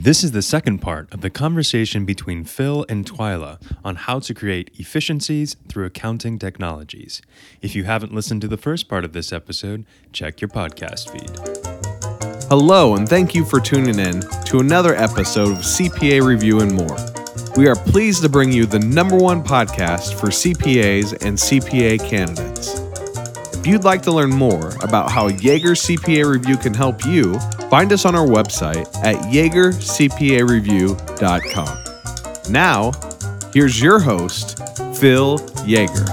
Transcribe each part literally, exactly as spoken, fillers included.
This is the second part of the conversation between Phil and Twyla on how to create efficiencies through accounting technologies. If you haven't listened to the first part of this episode, check your podcast feed. Hello, and thank you for tuning in to another episode of C P A Review and More. We are pleased to bring you the number one podcast for C P As and C P A candidates. If you'd like to learn more about how Yeager C P A Review can help you, find us on our website at yeager c p a review dot com. Now, here's your host, Phil Yeager.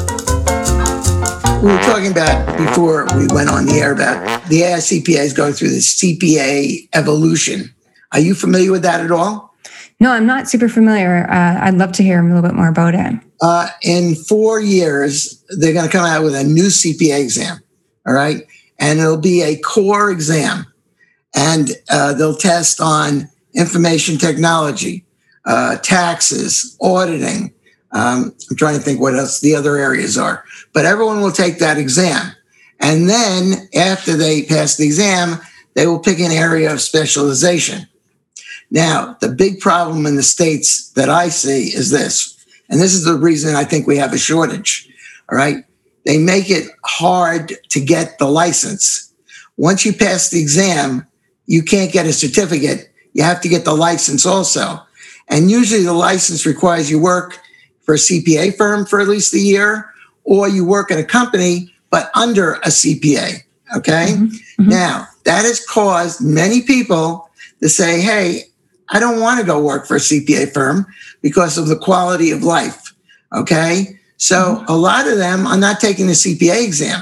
We were talking about, before we went on the air, about the A I C P As going through the C P A evolution. Are you familiar with that at all? No, I'm not super familiar. Uh, I'd love to hear a little bit more about it. Uh, in four years, they're going to come out with a new C P A exam, all right? And it'll be a core exam. And uh, they'll test on information technology, uh, taxes, auditing. Um, I'm trying to think what else the other areas are. But everyone will take that exam. And then after they pass the exam, they will pick an area of specialization. Now, the big problem in the States that I see is this, and this is the reason I think we have a shortage, all right? They make it hard to get the license. Once you pass the exam, you can't get a certificate. You have to get the license also. And usually the license requires you work for a C P A firm for at least a year, or you work at a company, but under a C P A, okay? Mm-hmm. Mm-hmm. Now, that has caused many people to say, hey, I don't want to go work for a C P A firm because of the quality of life, okay? So mm-hmm. a lot of them are not taking the C P A exam.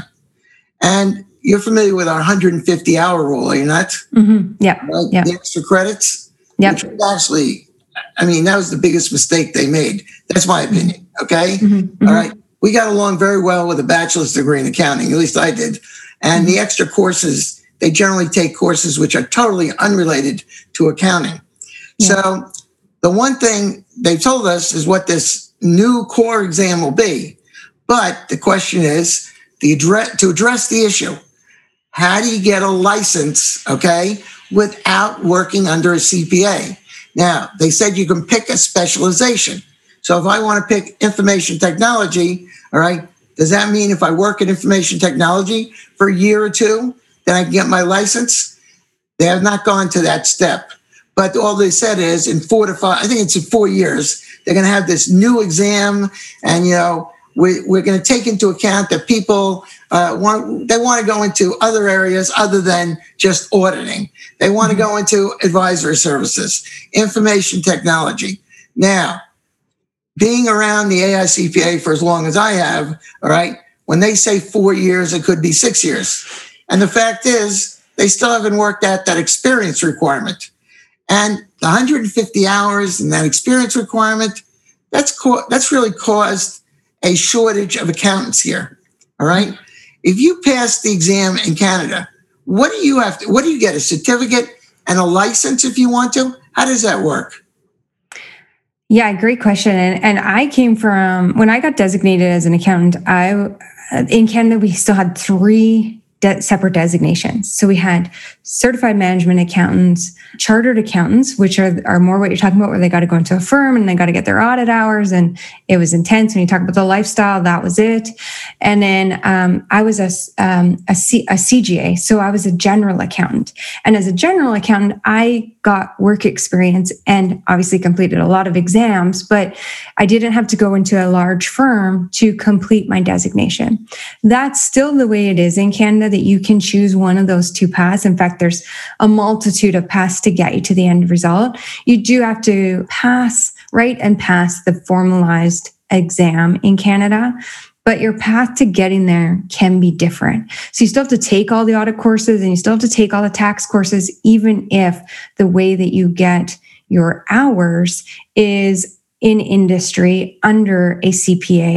And you're familiar with our one hundred fifty hour rule, are you not? Mm-hmm. Yeah. Right? Yep. The extra credits? Yeah. Which actually, I mean, that was the biggest mistake they made. That's my opinion, okay? Mm-hmm. Mm-hmm. All right. We got along very well with a bachelor's degree in accounting, at least I did. And mm-hmm. the extra courses, they generally take courses which are totally unrelated to accounting. Yeah. So the one thing they told us is what this new core exam will be. But the question is, the address, to address the issue, how do you get a license, okay, without working under a C P A? Now, they said you can pick a specialization. So if I want to pick information technology, all right, does that mean if I work in information technology for a year or two, then I can get my license? They have not gone to that step. But all they said is in four to five, I think it's in four years, they're going to have this new exam. And, you know, we, we're going to take into account that people uh, want, they want to go into other areas other than just auditing. They want to go into advisory services, information technology. Now, being around the A I C P A for as long as I have, all right, when they say four years, it could be six years. And the fact is, they still haven't worked out that experience requirement. And the one hundred fifty hours and that experience requirement, that's co- that's really caused a shortage of accountants here. All right. If you pass the exam in Canada, what do you have to, what do you get? A certificate and a license if you want to? How does that work? Yeah, great question. And, and I came from, when I got designated as an accountant, I in Canada, we still had three de- separate designations. So we had certified management accountants, chartered accountants, which are, are more what you're talking about, where they got to go into a firm and they got to get their audit hours. And it was intense. When you talk about the lifestyle, that was it. And then um, I was a, um, a, C, a C G A. So I was a general accountant. And as a general accountant, I got work experience and obviously completed a lot of exams, but I didn't have to go into a large firm to complete my designation. That's still the way it is in Canada, that you can choose one of those two paths. In fact, there's a multitude of paths to get you to the end result. You do have to pass, write and pass the formalized exam in Canada, but your path to getting there can be different. So you still have to take all the audit courses and you still have to take all the tax courses, even if the way that you get your hours is in industry under a C P A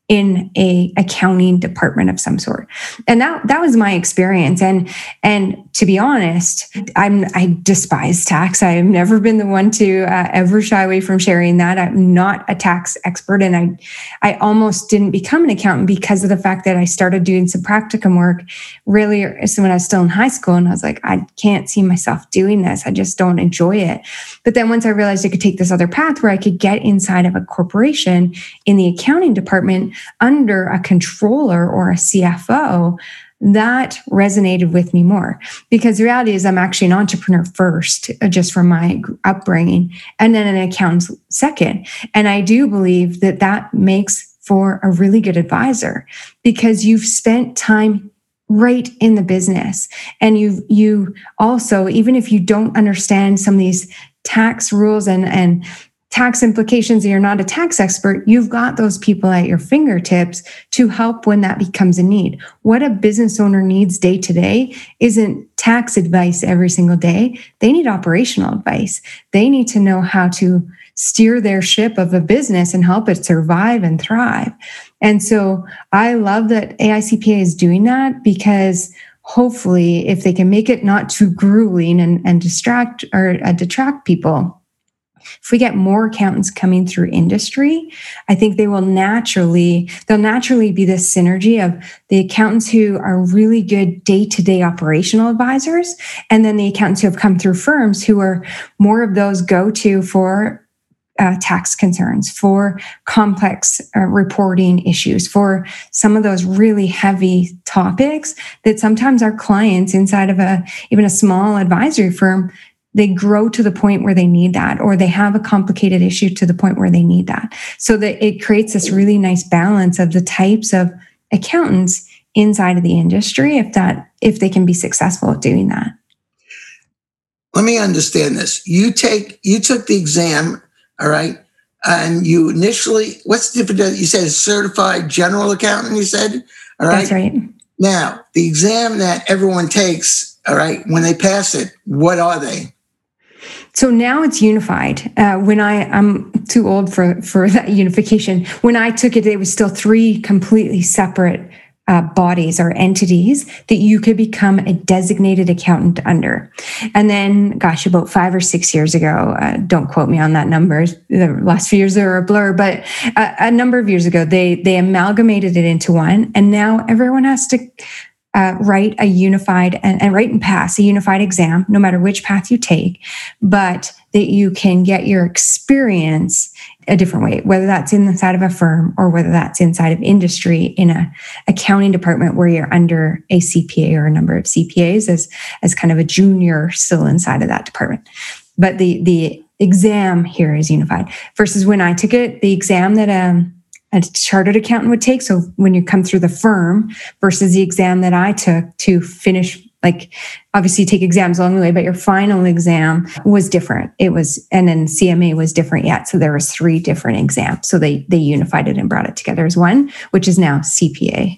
in a accounting department of some sort. And that that was my experience. And and to be honest, I'm I despise tax. I have never been the one to uh, ever shy away from sharing that. I'm not a tax expert, and I I almost didn't become an accountant because of the fact that I started doing some practicum work really so when I was still in high school, and I was like, I can't see myself doing this. I just don't enjoy it. But then once I realized I could take this other path where I could get inside of a corporation in the accounting department under a controller or a C F O, that resonated with me more, because the reality is I'm actually an entrepreneur first, just from my upbringing, and then an accountant second. And I do believe that that makes for a really good advisor, because you've spent time right in the business. And you you also, even if you don't understand some of these tax rules and, and tax implications, and you're not a tax expert, you've got those people at your fingertips to help when that becomes a need. What a business owner needs day to day isn't tax advice every single day. They need operational advice. They need to know how to steer their ship of a business and help it survive and thrive. And so I love that A I C P A is doing that, because hopefully if they can make it not too grueling and, and distract or uh, detract people, if we get more accountants coming through industry, I think they will naturally, they'll naturally be this synergy of the accountants who are really good day-to-day operational advisors, and then the accountants who have come through firms who are more of those go-to for uh, tax concerns, for complex uh, reporting issues, for some of those really heavy topics that sometimes our clients inside of a, even a small advisory firm, they grow to the point where they need that, or they have a complicated issue to the point where they need that. So that it creates this really nice balance of the types of accountants inside of the industry, if that, if they can be successful at doing that. Let me understand this. You take, you took the exam, all right, and you initially, what's the difference? You said certified general accountant, you said, all right? That's right. Now, the exam that everyone takes, all right, when they pass it, what are they? So now it's unified. Uh, when I, I'm too old for, for that unification. When I took it, it was still three completely separate uh, bodies or entities that you could become a designated accountant under. And then, gosh, about five or six years ago, uh, don't quote me on that number. The last few years are a blur, but a, a number of years ago, they they amalgamated it into one. And now everyone has to Uh, write a unified and, and write and pass a unified exam, no matter which path you take, but that you can get your experience a different way, whether that's inside of a firm or whether that's inside of industry in a accounting department where you're under a C P A or a number of C P As as, as kind of a junior still inside of that department. But the, the exam here is unified versus when I took it, the exam that, um, a chartered accountant would take. So when you come through the firm versus the exam that I took to finish, like obviously you take exams along the way, but your final exam was different. It was, and then C M A was different yet. So there was three different exams. So they they unified it and brought it together as one, which is now C P A.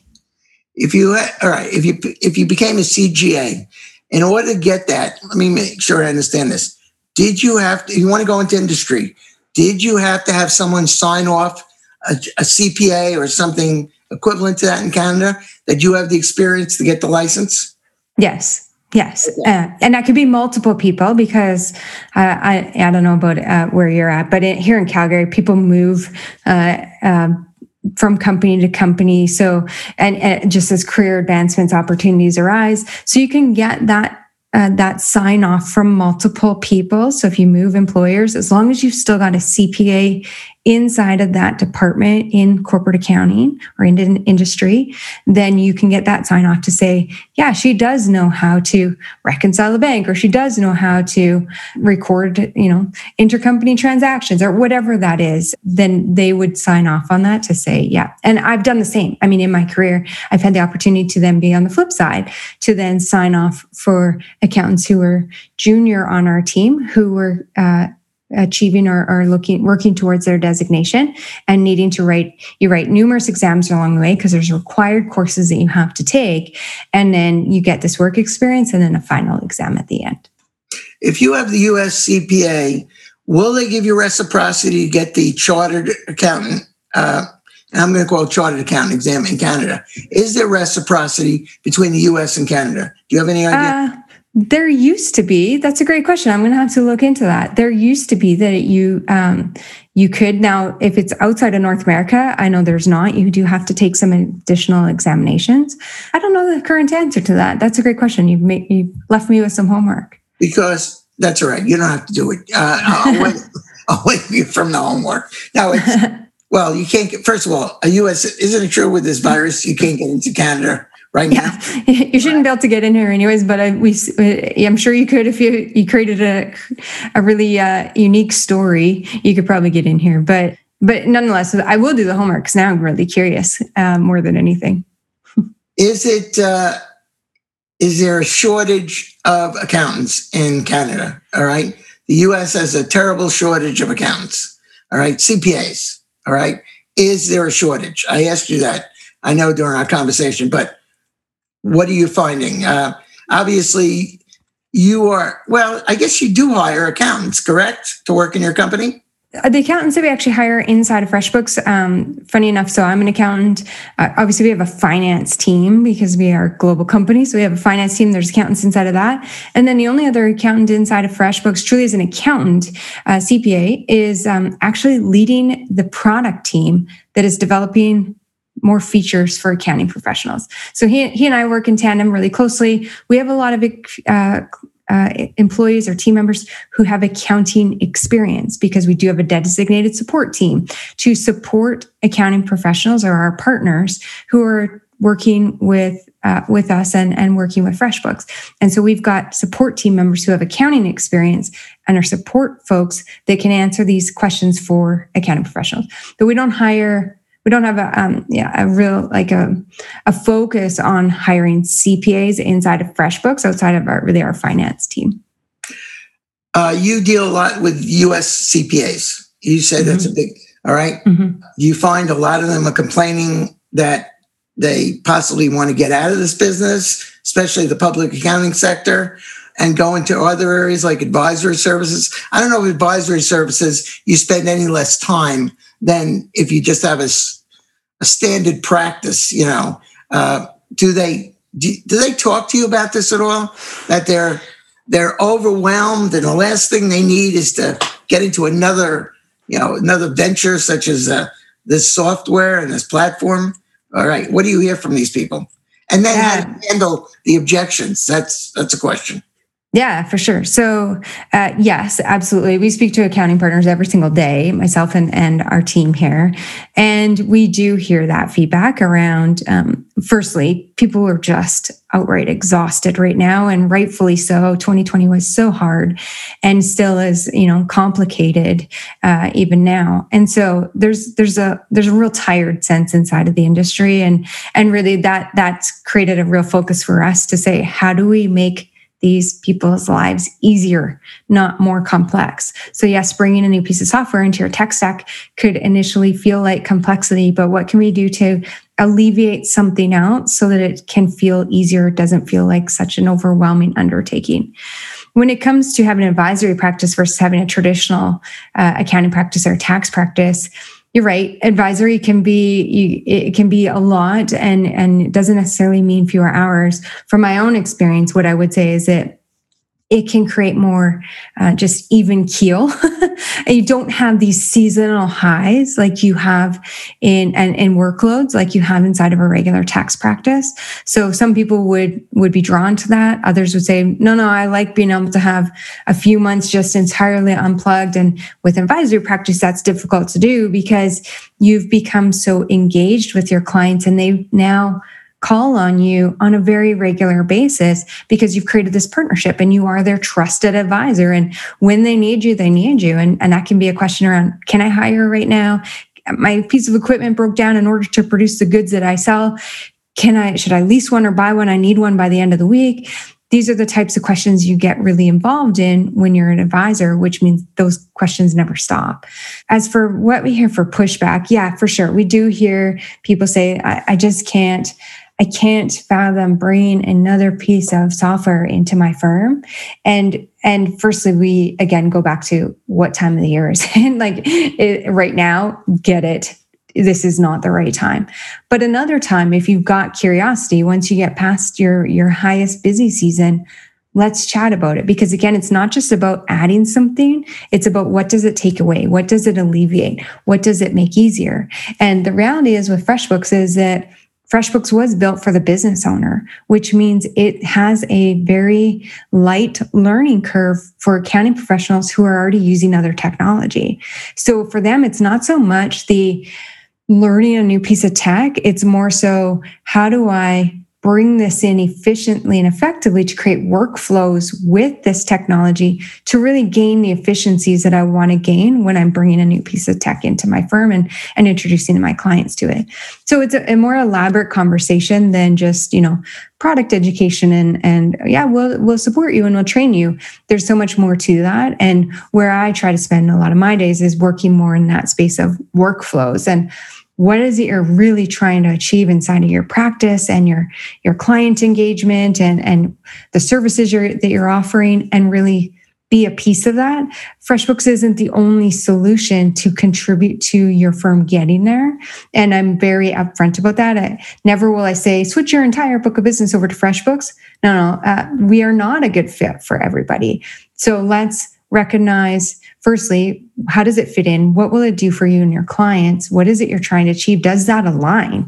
If you, all right, if you, if you became a C G A, in order to get that, let me make sure I understand this. Did you have to, you want to go into industry, did you have to have someone sign off A, a C P A or something equivalent to that in Canada, that you have the experience to get the license? Yes, yes. Okay. Uh, and that could be multiple people, because uh, I, I don't know about uh, where you're at, but it, here in Calgary, people move uh, uh, from company to company. So, and, and just as career advancements opportunities arise, so you can get that Uh, that sign off from multiple people. So if you move employers, as long as you've still got a C P A inside of that department in corporate accounting or in industry, then you can get that sign off to say, yeah, she does know how to reconcile a bank, or she does know how to record, you know, intercompany transactions or whatever that is. Then they would sign off on that to say, yeah. And I've done the same. I mean, in my career, I've had the opportunity to then be on the flip side, to then sign off for accountants who were junior on our team, who were uh, achieving or, or looking, working towards their designation and needing to write, you write numerous exams along the way because there's required courses that you have to take. And then you get this work experience and then a final exam at the end. If you have the U S C P A, will they give you reciprocity to get the chartered accountant uh, and I'm going to call chartered accountant exam in Canada. Is there reciprocity between the U S and Canada? Do you have any idea? Uh, there used to be. That's a great question. I'm going to have to look into that. There used to be that you um, you could. Now, if it's outside of North America, I know there's not. You do have to take some additional examinations. I don't know the current answer to that. That's a great question. You've made, you left me with some homework. Because that's all right. You don't have to do it. Uh, I'll, wait, I'll wait you from the homework. No, it's, well, you can't get, first of all, a U S, isn't it true with this virus, you can't get into Canada right now? Yeah, you shouldn't be able to get in here anyways, but I, we, I'm sure you could if you, you created a, a really uh, unique story, you could probably get in here. But but nonetheless, I will do the homework because now I'm really curious uh, more than anything. Is it, uh, is there a shortage of accountants in Canada? All right. The U S has a terrible shortage of accountants. All right. C P As. All right. Is there a shortage? I asked you that, I know, during our conversation, but what are you finding? Uh, obviously, you are, well, I guess you do hire accountants, correct, to work in your company? The accountants that we actually hire inside of FreshBooks, um, funny enough, so I'm an accountant. Uh, obviously, we have a finance team because we are a global company. So we have a finance team. There's accountants inside of that. And then the only other accountant inside of FreshBooks, truly as an accountant, uh, C P A, is um, actually leading the product team that is developing more features for accounting professionals. So he, he and I work in tandem really closely. We have a lot of uh, uh, employees or team members who have accounting experience because we do have a designated support team to support accounting professionals or our partners who are working with uh, with us and, and working with FreshBooks. And so we've got support team members who have accounting experience and are support folks that can answer these questions for accounting professionals. But we don't hire We don't have a um, yeah a real like a a focus on hiring C P As inside of FreshBooks outside of our really our finance team. Uh, you deal a lot with U S C P As. You said mm-hmm. that's a big. All right. Mm-hmm. You find a lot of them are complaining that they possibly want to get out of this business, especially the public accounting sector, and go into other areas like advisory services. I don't know if advisory services you spend any less time than if you just have a, a standard practice, you know. Uh, do they do, do they talk to you about this at all? That they're they're overwhelmed, and the last thing they need is to get into another, you know, another venture such as uh, this software and this platform. All right, what do you hear from these people? And then how do you handle the objections? That's that's a question. Yeah, for sure. So uh, yes, absolutely. We speak to accounting partners every single day, myself and, and our team here. And we do hear that feedback around, um, firstly, people are just outright exhausted right now, and rightfully so. twenty twenty was so hard and still is, you know, complicated uh, even now. And so there's there's a there's a real tired sense inside of the industry. And, and really that that's created a real focus for us to say, how do we make these people's lives easier, not more complex? So yes, bringing a new piece of software into your tech stack could initially feel like complexity, but what can we do to alleviate something else so that it can feel easier? It doesn't feel like such an overwhelming undertaking. When it comes to having an advisory practice versus having a traditional uh, accounting practice or tax practice, you're right. Advisory can be you, it can be a lot, and and it doesn't necessarily mean fewer hours. From my own experience, what I would say is that it can create more uh, just even keel. And you don't have these seasonal highs like you have in and, and workloads like you have inside of a regular tax practice. So some people would would be drawn to that. Others would say, no, no, I like being able to have a few months just entirely unplugged. And with advisory practice, that's difficult to do because you've become so engaged with your clients and they now call on you on a very regular basis because you've created this partnership and you are their trusted advisor. And when they need you, they need you. And, and that can be a question around, can I hire right now? My piece of equipment broke down in order to produce the goods that I sell. Can I, should I lease one or buy one? I need one by the end of the week. These are the types of questions you get really involved in when you're an advisor, which means those questions never stop. As for what we hear for pushback, yeah, for sure. We do hear people say, I, I just can't, I can't fathom bringing another piece of software into my firm. And and firstly, we again go back to what time of the year is it. Like it, right now, get it. this is not the right time. But another time, if you've got curiosity, once you get past your, your highest busy season, let's chat about it. Because again, it's not just about adding something. It's about what does it take away? What does it alleviate? What does it make easier? And the reality is with FreshBooks is that FreshBooks was built for the business owner, which means it has a very light learning curve for accounting professionals who are already using other technology. So for them, it's not so much the learning a new piece of tech. It's more so, how do I bring this in efficiently and effectively to create workflows with this technology to really gain the efficiencies that I want to gain when I'm bringing a new piece of tech into my firm and, and introducing my clients to it. So it's a, a more elaborate conversation than just, you know, product education and, and yeah, we'll, we'll support you and we'll train you. There's so much more to that. And where I try to spend a lot of my days is working more in that space of workflows and what is it you're really trying to achieve inside of your practice and your, your client engagement and, and the services you're, that you're offering, and really be a piece of that. FreshBooks isn't the only solution to contribute to your firm getting there. And I'm very upfront about that. I, never will I say, switch your entire book of business over to FreshBooks. No, no, uh, we are not a good fit for everybody. So let's recognize, firstly, how does it fit in? What will it do for you and your clients? What is it you're trying to achieve? Does that align?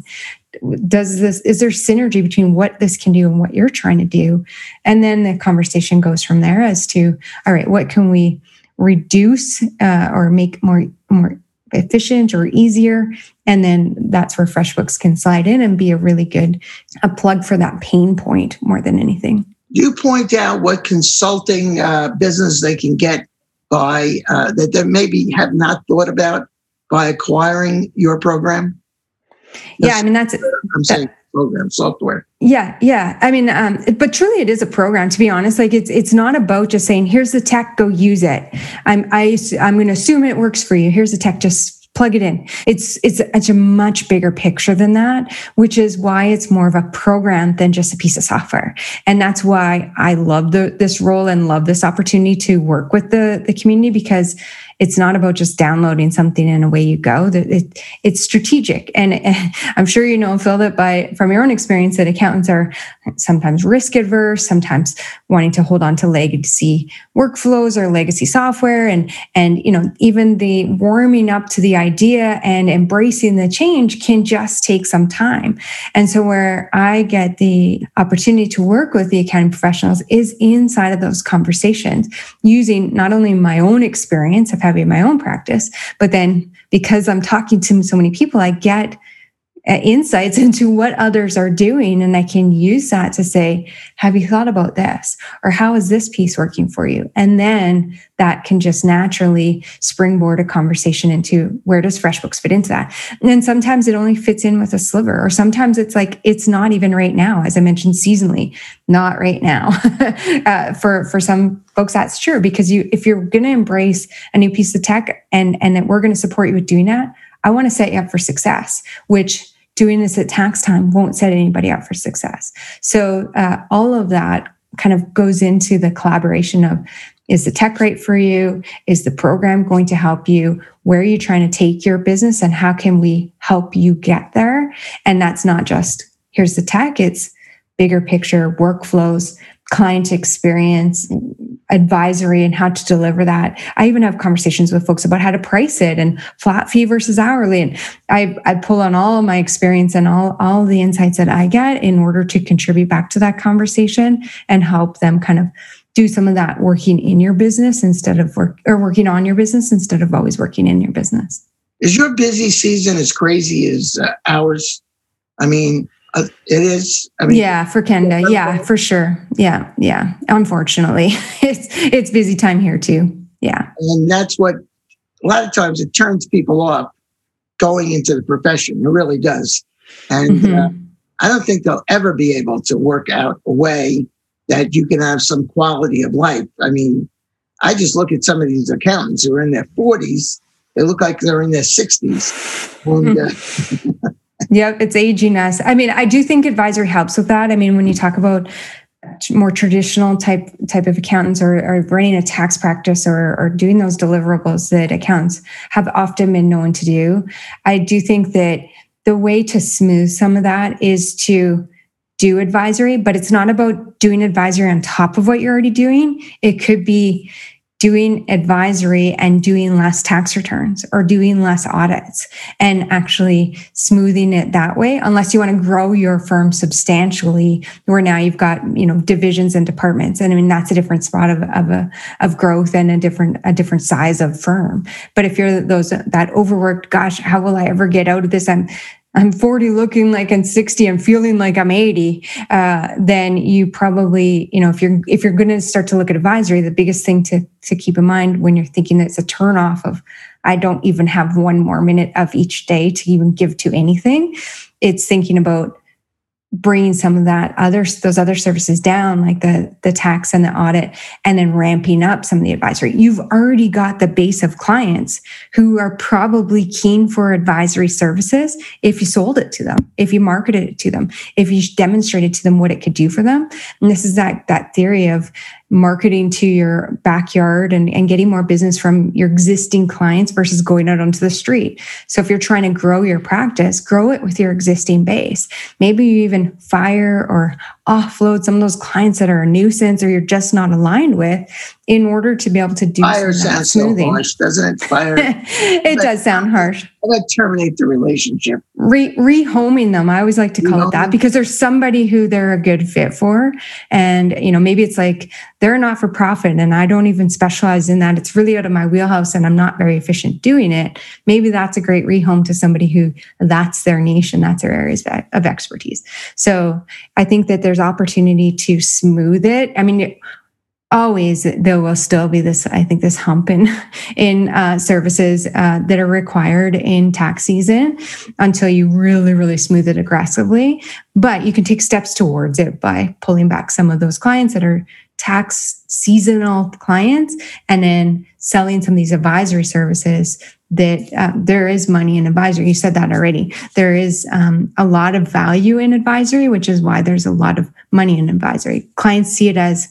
Does this, is there synergy between what this can do and what you're trying to do? And then the conversation goes from there as to, all right, what can we reduce uh, or make more, more efficient or easier? And then that's where FreshBooks can slide in and be a really good a plug for that pain point more than anything. You point out what consulting uh, business they can get by uh, that they maybe have not thought about by acquiring your program. That's, yeah, I mean that's I'm saying that, program software. Yeah, yeah. I mean, um, but truly, it is a program. To be honest, like it's it's not about just saying, "Here's the tech, go use it." I'm I I'm going to assume it works for you. Here's the tech, just plug it in. It's it's it's a much bigger picture than that, which is why it's more of a program than just a piece of software. And that's why I love the, this role and love this opportunity to work with the, the community, because it's not about just downloading something and away you go. It, it's strategic. And, and I'm sure you know, Phil, that by from your own experience that accountants are sometimes risk adverse, sometimes wanting to hold on to legacy workflows or legacy software. And, and you know, even the warming up to the idea and embracing the change can just take some time. And so where I get the opportunity to work with the accounting professionals is inside of those conversations, using not only my own experience of having my own practice, but then because I'm talking to so many people, I get insights into what others are doing. And I can use that to say, have you thought about this? Or how is this piece working for you? And then that can just naturally springboard a conversation into where does FreshBooks fit into that? And then sometimes it only fits in with a sliver, or sometimes it's like, it's not even right now. As I mentioned, seasonally, not right now. uh, for, for some folks, that's true, because you, if you're going to embrace a new piece of tech and, and that we're going to support you with doing that, I want to set you up for success, which doing this at tax time won't set anybody up for success. So uh, all of that kind of goes into the collaboration of, is the tech right for you? Is the program going to help you? Where are you trying to take your business, and how can we help you get there? And that's not just, here's the tech, it's bigger picture, workflows, client experience, advisory, and how to deliver that. I even have conversations with folks about how to price it and flat fee versus hourly. And I, I pull on all of my experience and all, all the insights that I get in order to contribute back to that conversation and help them kind of do some of that working in your business instead of work or working on your business instead of always working in your business. Is your busy season as crazy as uh, ours? I mean, Uh, it is. I mean, yeah, for Canada. Yeah, for sure. Yeah, yeah. Unfortunately, it's it's busy time here too. Yeah, and that's what a lot of times it turns people off going into the profession. It really does, and mm-hmm. uh, I don't think they'll ever be able to work out a way that you can have some quality of life. I mean, I just look at some of these accountants who are in their forties. They look like they're in their sixties. And, uh, Yep, it's aging us. I mean, I do think advisory helps with that. I mean, when you talk about more traditional type type of accountants or, or running a tax practice or, or doing those deliverables that accountants have often been known to do. I do think that the way to smooth some of that is to do advisory, but it's not about doing advisory on top of what you're already doing. It could be doing advisory and doing less tax returns or doing less audits and actually smoothing it that way, unless you want to grow your firm substantially, where now you've got, you know, divisions and departments. And I mean, that's a different spot of, of, a, of growth and a different, a different size of firm. But if you're those, that overworked, gosh, how will I ever get out of this? I'm, I'm forty looking like I'm sixty, I'm feeling like I'm eighty, uh, then you probably, you know, if you're if you're going to start to look at advisory, the biggest thing to to keep in mind when you're thinking that it's a turnoff of, I don't even have one more minute of each day to even give to anything, it's thinking about bringing some of that other those other services down, like the the tax and the audit, and then ramping up some of the advisory. You've already got the base of clients who are probably keen for advisory services if you sold it to them, if you marketed it to them, if you demonstrated to them what it could do for them. And this is that that theory of marketing to your backyard and, and getting more business from your existing clients versus going out onto the street. So if you're trying to grow your practice, grow it with your existing base. Maybe you even fire or offload some of those clients that are a nuisance or you're just not aligned with in order to be able to do Fire sounds so smoothing. harsh, doesn't it? Fire. It does sound harsh. How about terminate the relationship? Re- rehoming them. I always like to call it that because there's somebody who they're a good fit for. And, you know, maybe it's like they're not for profit and I don't even specialize in that. It's really out of my wheelhouse and I'm not very efficient doing it. Maybe that's a great rehome to somebody who that's their niche and that's their areas of expertise. So I think that there's opportunity to smooth it. I mean, it, always there will still be this, I think, this hump in, in uh, services uh, that are required in tax season until you really, really smooth it aggressively. But you can take steps towards it by pulling back some of those clients that are tax seasonal clients and then selling some of these advisory services that uh, there is money in advisory. You said that already. There is um, a lot of value in advisory, which is why there's a lot of money in advisory. Clients see it as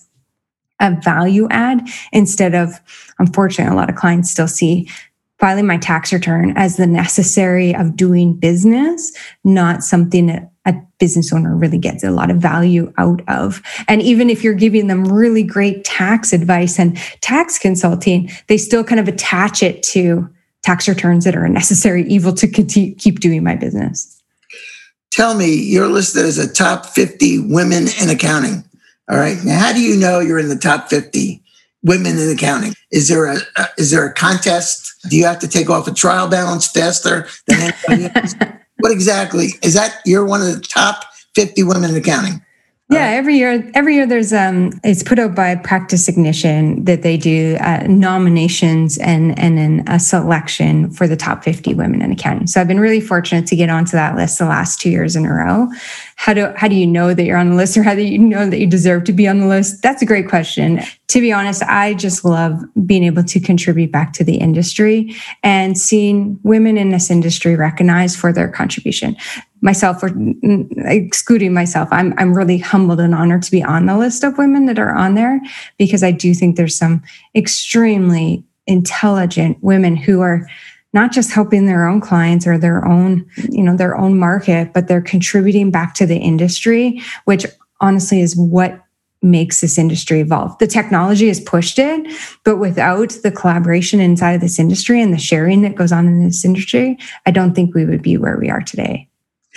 a value add instead of, unfortunately, a lot of clients still see filing my tax return as the necessary of doing business, not something that a business owner really gets a lot of value out of. And even if you're giving them really great tax advice and tax consulting, they still kind of attach it to tax returns that are a necessary evil to continue, keep doing my business. Tell me, you're listed as a top fifty women in accounting. All right. Now, how do you know you're in the top fifty women in accounting? Is there a, a is there a contest? Do you have to take off a trial balance faster than anybody else? What exactly is that? You're one of the top fifty women in accounting. Yeah, every year, every year there's um, it's put out by Practice Ignition that they do uh, nominations and and then a selection for the top fifty women in accounting. So I've been really fortunate to get onto that list the last two years in a row. How do how do you know that you're on the list, or how do you know that you deserve to be on the list? That's a great question. To be honest, I just love being able to contribute back to the industry and seeing women in this industry recognized for their contribution. Myself, or excluding myself, I'm I'm really humbled and honored to be on the list of women that are on there, because I do think there's some extremely intelligent women who are not just helping their own clients or their own, you know, their own market, but they're contributing back to the industry, which honestly is what makes this industry evolve. The technology has pushed it, but without the collaboration inside of this industry and the sharing that goes on in this industry, I don't think we would be where we are today.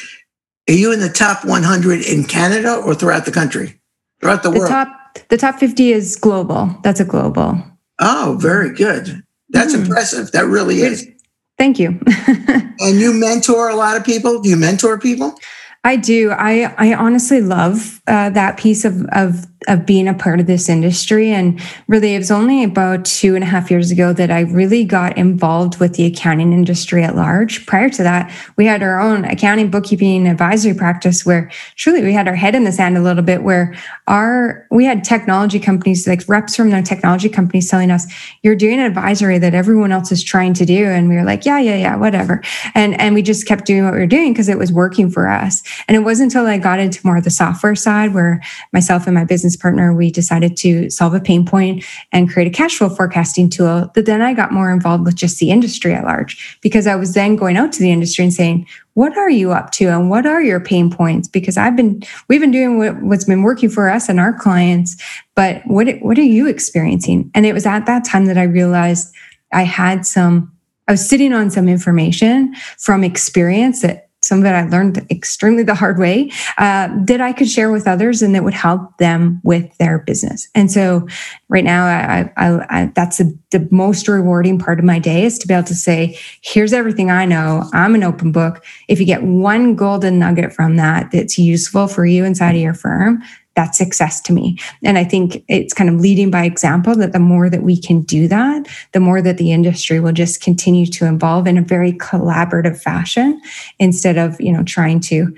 Are you in the top one hundred in Canada or throughout the country? Throughout the, the world? Top, the top fifty is global. That's a global. Oh, very good. That's mm. impressive. That really is. Thank you. And you mentor a lot of people? Do you mentor people? I do. I, I honestly love uh, that piece of, of of being a part of this industry. And really, it was only about two and a half years ago that I really got involved with the accounting industry at large. Prior to that, we had our own accounting, bookkeeping, advisory practice where truly we had our head in the sand a little bit, where our we had technology companies, like reps from their technology companies telling us, you're doing advisory that everyone else is trying to do. And we were like, yeah, yeah, yeah, whatever. And, and we just kept doing what we were doing because it was working for us. And it wasn't until I got into more of the software side where myself and my business business partner, we decided to solve a pain point and create a cash flow forecasting tool. But then I got more involved with just the industry at large, because I was then going out to the industry and saying, what are you up to and what are your pain points? Because I've been, we've been doing what, what's been working for us and our clients, but what, what are you experiencing? And it was at that time that I realized I had some, I was sitting on some information from experience, that some of it I learned extremely the hard way, uh, that I could share with others and that would help them with their business. And so right now, I, I, I, that's a, the most rewarding part of my day, is to be able to say, here's everything I know. I'm an open book. If you get one golden nugget from that that's useful for you inside of your firm, that's success to me. And I think it's kind of leading by example, that the more that we can do that, the more that the industry will just continue to evolve in a very collaborative fashion, instead of, you know, trying to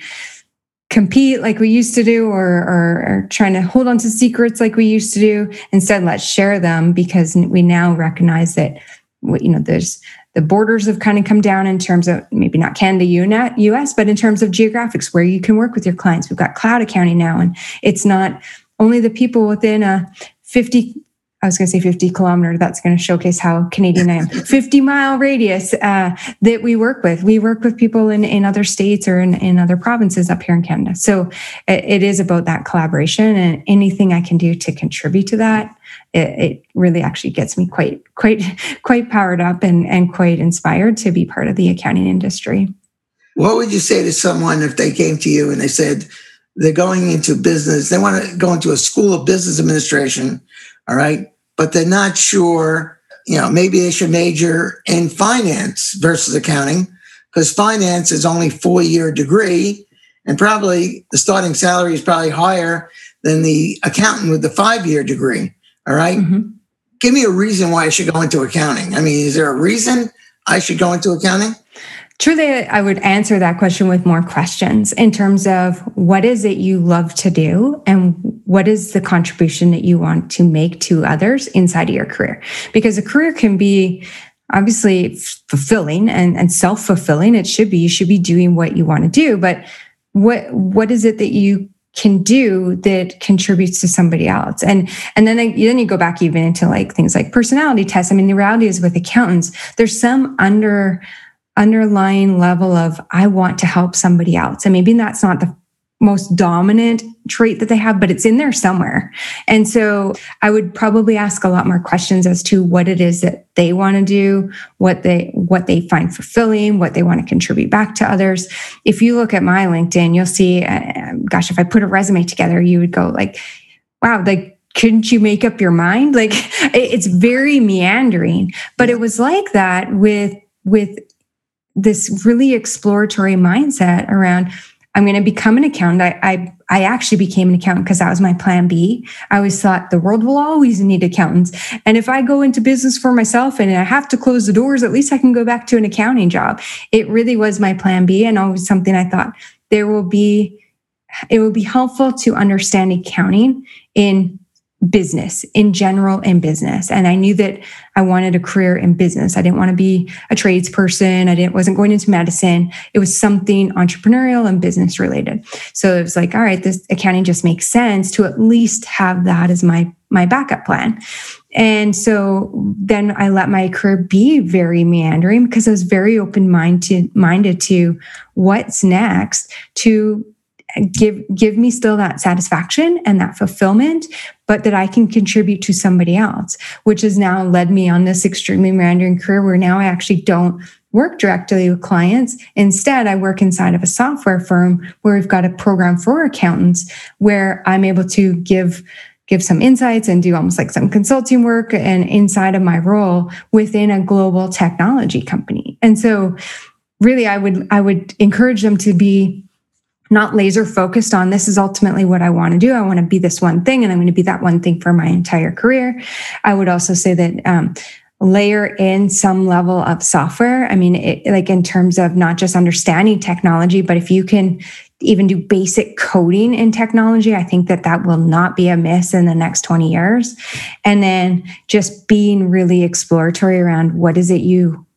compete like we used to do, or, or, or trying to hold on to secrets like we used to do. Instead, let's share them, because we now recognize that, you know, there's the borders have kind of come down in terms of maybe not Canada, U S, but in terms of geographics, where you can work with your clients. We've got cloud accounting now, and it's not only the people within a fifty, I was going to say fifty kilometer, that's going to showcase how Canadian I am, fifty mile radius uh, that we work with. We work with people in, in other states or in, in other provinces up here in Canada. So it, it is about that collaboration, and anything I can do to contribute to that, it, it really actually gets me quite, quite, quite powered up and, and quite inspired to be part of the accounting industry. What would you say to someone if they came to you and they said they're going into business, they want to go into a school of business administration, all right, but they're not sure, you know, maybe they should major in finance versus accounting, because finance is only four-year degree, and probably the starting salary is probably higher than the accountant with the five-year degree, all right? Mm-hmm. Give me a reason why I should go into accounting. I mean, is there a reason I should go into accounting? Truly, I would answer that question with more questions in terms of what is it you love to do and what is the contribution that you want to make to others inside of your career? Because a career can be obviously fulfilling and, and self-fulfilling. It should be, you should be doing what you want to do, but what what is it that you can do that contributes to somebody else? And and then, then you go back even into like things like personality tests. I mean, the reality is with accountants, there's some under underlying level of, I want to help somebody else. And maybe that's not the most dominant trait that they have, but it's in there somewhere. And so I would probably ask a lot more questions as to what it is that they want to do, what they what they find fulfilling, what they want to contribute back to others. If you look at my LinkedIn, you'll see, uh, gosh, if I put a resume together, you would go like, wow, like, couldn't you make up your mind? Like, it's very meandering, but it was like that with, with this really exploratory mindset around, I'm going to become an accountant. I, I, I actually became an accountant because that was my plan B. I always thought the world will always need accountants. And if I go into business for myself and I have to close the doors, at least I can go back to an accounting job. It really was my plan B, and always something I thought there will be, it will be helpful to understand accounting in business, in general, in business. And I knew that I wanted a career in business. I didn't want to be a tradesperson. I didn't, wasn't going into medicine. It was something entrepreneurial and business related. So it was like, all right, this accounting just makes sense to at least have that as my, my backup plan. And so then I let my career be very meandering because I was very open-minded minded to what's next to give give me still that satisfaction and that fulfillment, but that I can contribute to somebody else, which has now led me on this extremely meandering career where now I actually don't work directly with clients. Instead, I work inside of a software firm where we've got a program for accountants where I'm able to give give some insights and do almost like some consulting work and inside of my role within a global technology company. And so really, I would I would encourage them to be not laser focused on this is ultimately what I want to do. I want to be this one thing and I'm going to be that one thing for my entire career. I would also say that um, layer in some level of software. I mean, it, like in terms of not just understanding technology, but if you can even do basic coding in technology, I think that that will not be a miss in the next twenty years. And then just being really exploratory around what is it you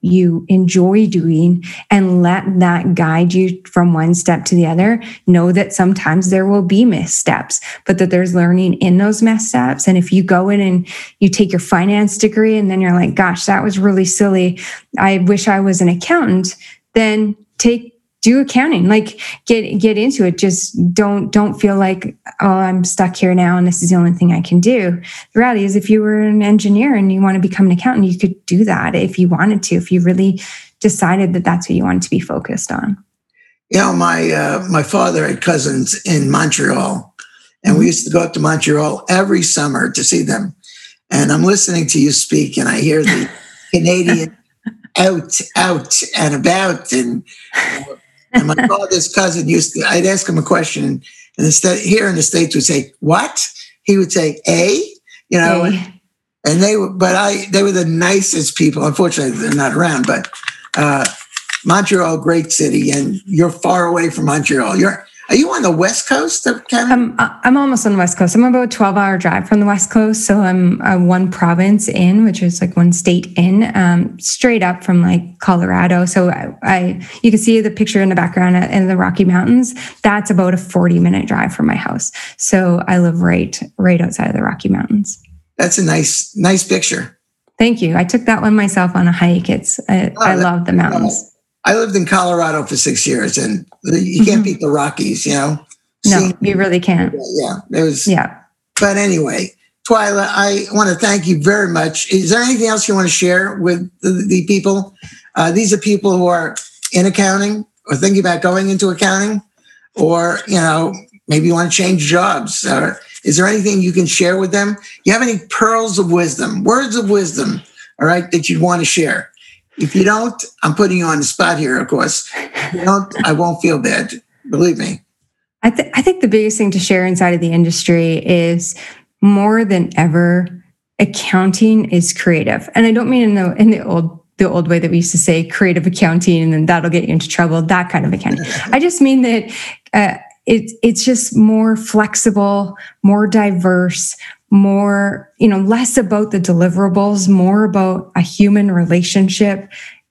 you enjoy doing and let that guide you from one step to the other. Know that sometimes there will be missteps, but that there's learning in those missteps. And if you go in and you take your finance degree and then you're like, gosh, that was really silly, I wish I was an accountant, then take do accounting, like get get into it. Just don't don't feel like, oh, I'm stuck here now and this is the only thing I can do. The reality is, if you were an engineer and you want to become an accountant, you could do that if you wanted to, if you really decided that that's what you wanted to be focused on. You know, my uh, my father had cousins in Montreal, and we used to go up to Montreal every summer to see them. And I'm listening to you speak, and I hear the Canadian out, out, and about, and. Uh, And my father's cousin used to, I'd ask him a question, and instead here in the States would say, what? He would say, A, you know, A. and they were, but I, they were the nicest people. Unfortunately, they're not around, but uh, Montreal, great city, and you're far away from Montreal. You're, are you on the West Coast of Canada? I'm, I'm almost on the West Coast. I'm about a twelve hour drive from the West Coast. So I'm uh, one province in, which is like one state in, um, straight up from like Colorado. So I, I, you can see the picture in the background in the Rocky Mountains. That's about a forty minute drive from my house. So I live right, right outside of the Rocky Mountains. That's a nice, nice picture. Thank you. I took that one myself on a hike. It's, I, Oh, I that- love the mountains. I lived in Colorado for six years, and you can't beat the Rockies, you know? No, Seeing- you really can't. Yeah, there was. Yeah. But anyway, Twyla, I want to thank you very much. Is there anything else you want to share with the, the people? Uh, these are people who are in accounting or thinking about going into accounting, or, you know, maybe you want to change jobs. Or is there anything you can share with them? You have any pearls of wisdom, words of wisdom, all right, that you'd want to share? If you don't, I'm putting you on the spot here, of course. If you don't, I won't feel bad. Believe me. I, th- I think the biggest thing to share inside of the industry is, more than ever, accounting is creative. And I don't mean in the in the old the old way that we used to say creative accounting and then that'll get you into trouble, that kind of accounting. I just mean that uh, it, it's just more flexible, more diverse, more, you know, less about the deliverables, more about a human relationship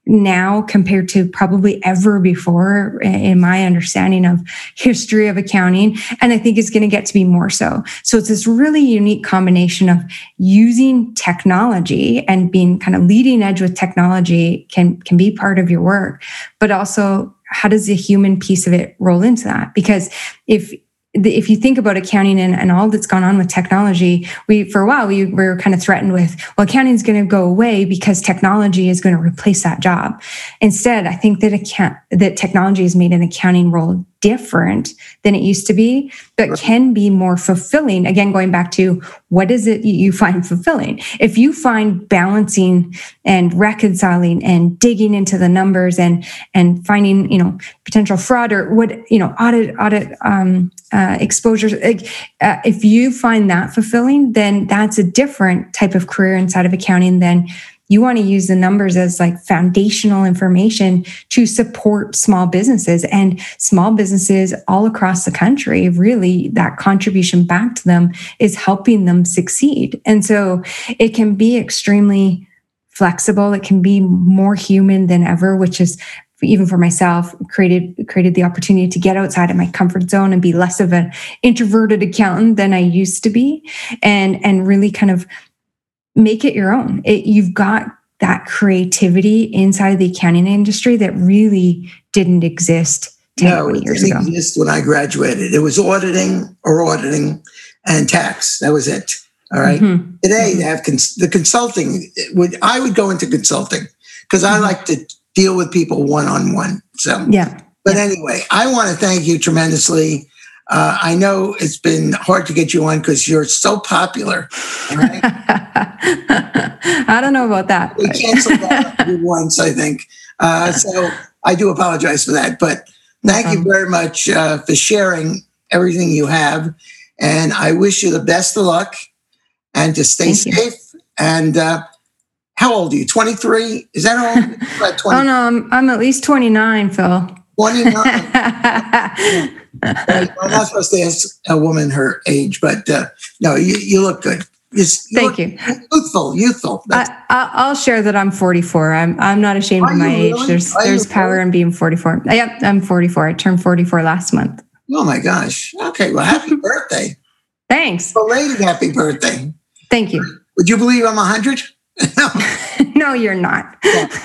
now compared to probably ever before, in my understanding of history of accounting. And I think it's going to get to be more so. So it's this really unique combination of using technology and being kind of leading edge with technology can, can be part of your work, but also how does the human piece of it roll into that? Because if if you think about accounting and, and all that's gone on with technology, we, for a while, we were kind of threatened with, well, accounting is going to go away because technology is going to replace that job. Instead, I think that account, that technology has made an accounting role different than it used to be, but can be more fulfilling. Again, going back to what is it you find fulfilling? If you find balancing and reconciling and digging into the numbers and and finding, you know, potential fraud or what, you know, audit audit um, uh, exposures, like, uh, if you find that fulfilling, then that's a different type of career inside of accounting than you want to use the numbers as like foundational information to support small businesses, and small businesses all across the country. Really, that contribution back to them is helping them succeed. And so it can be extremely flexible. It can be more human than ever, which is, even for myself, created created the opportunity to get outside of my comfort zone and be less of an introverted accountant than I used to be, and and really kind of make it your own. It, you've got that creativity inside of the accounting industry that really didn't exist ten, No, twenty it years didn't ago. exist when I graduated. It was auditing or auditing and tax. That was it. All right. Mhm. Today, Mhm. they have cons- the consulting. Would I would go into consulting because I Mhm. like to deal with people one on one. So, Yeah. but yeah. anyway, I want to thank you tremendously. Uh, I know it's been hard to get you on because you're so popular. All right. I don't know about that. We but- canceled that once, I think. Uh, so I do apologize for that. But thank you very much uh, for sharing everything you have. And I wish you the best of luck and to stay Thank you. safe. And uh, how old are you? twenty-three? Is that all? About twenty, Oh no, I'm I'm at least twenty-nine, Phil. twenty-nine. I'm not supposed to ask a woman her age, but uh, no, you, you look good. Just, you Thank look you. Youthful, youthful. That's, I, I- I'll share that I'm forty-four. I'm I'm not ashamed Are of my you age. really? There's Are there's you power really? in being forty-four. Yep, I'm forty-four. I turned forty-four last month. oh my gosh. Okay, well, happy birthday. Thanks. Belated happy birthday. Thank you. Would you believe I'm one hundred? No, No, you're not.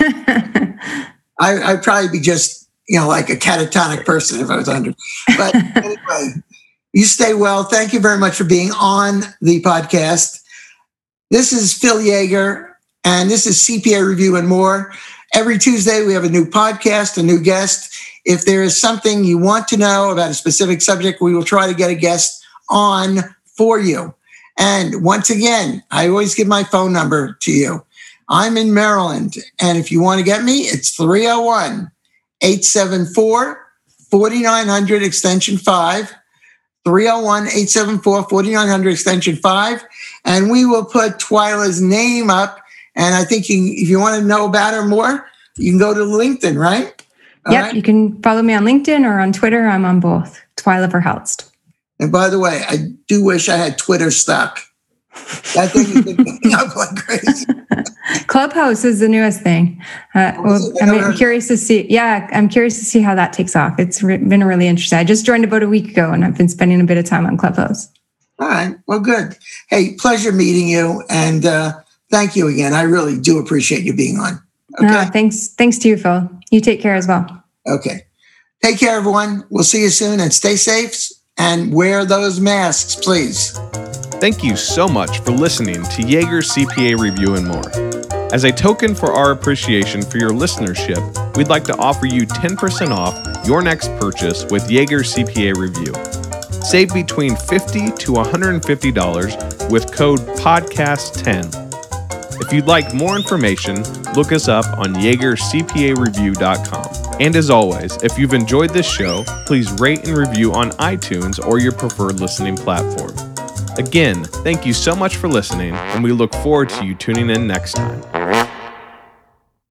I, I'd probably be just, you know, like a catatonic person if I was one hundred. But anyway, you stay well. Thank you very much for being on the podcast. This is Phil Yeager, and this is C P A Review and More. Every Tuesday, we have a new podcast, a new guest. If there is something you want to know about a specific subject, we will try to get a guest on for you. And once again, I always give my phone number to you. I'm in Maryland, and if you want to get me, it's three oh one, eight seven four, four nine zero zero extension five, three oh one, eight seven four, four nine zero zero extension five, and we will put Twyla's name up. And I think you, if you want to know about her more, you can go to LinkedIn, right? All Yep, right? you can follow me on LinkedIn or on Twitter. I'm on both. Twyla Verhelst. And by the way, I do wish I had Twitter stock. That thing has been going up like crazy. Clubhouse is the newest thing. Uh, Oh, well, is it? I mean, I'm curious to see. Yeah, I'm curious to see how that takes off. It's re- been really interesting. I just joined about a week ago, and I've been spending a bit of time on Clubhouse. All right. Well, good. Hey, pleasure meeting you. And uh, thank you again. I really do appreciate you being on. Okay. No, thanks. Thanks to you, Phil. You take care as well. Okay. Take care, everyone. We'll see you soon, and stay safe and wear those masks, please. Thank you so much for listening to Yeager C P A Review and More. As a token for our appreciation for your listenership, we'd like to offer you ten percent off your next purchase with Yeager C P A Review. Save between fifty dollars to one hundred fifty dollars with code podcast ten. If you'd like more information, look us up on Yeager C P A Review dot com. And as always, if you've enjoyed this show, please rate and review on iTunes or your preferred listening platform. Again, thank you so much for listening, and we look forward to you tuning in next time.